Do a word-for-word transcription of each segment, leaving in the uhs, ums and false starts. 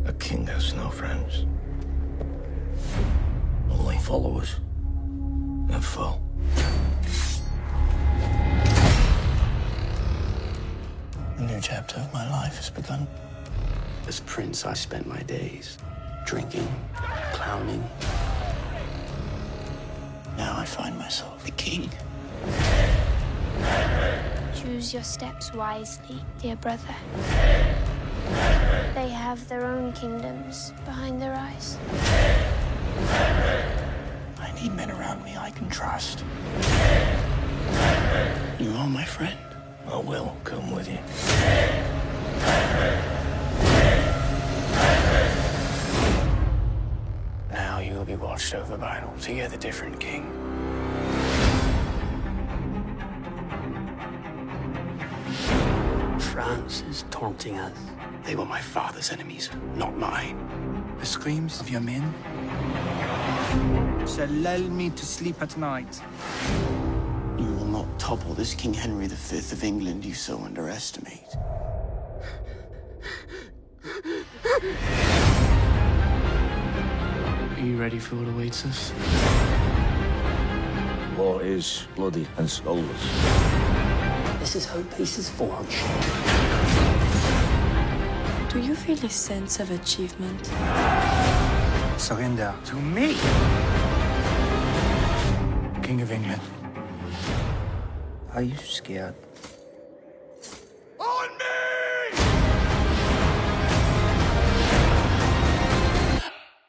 A king has no friends. Only followers and foe. A new chapter of my life has begun. As prince, I spent my days drinking, clowning. Now I find myself a king. Choose your steps wisely, dear brother. They have their own kingdoms behind their eyes. I need men around me I can trust. You are my friend. I will come with you. Now you will be watched over by an altogether different king. France is taunting us. They were my father's enemies, not mine. The screams of your men shall lull me to sleep at night. You will not topple this King Henry the Fifth of England you so underestimate. Are you ready for what awaits us? War is bloody and soulless. This is how peace is forged. Do you feel a sense of achievement? Surrender to me, King of England. Are you scared? On me!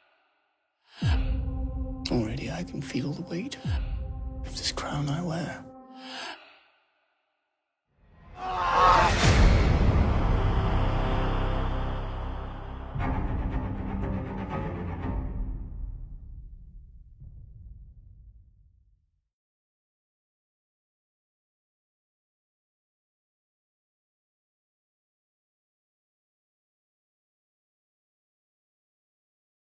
Already I can feel the weight of this crown I wear.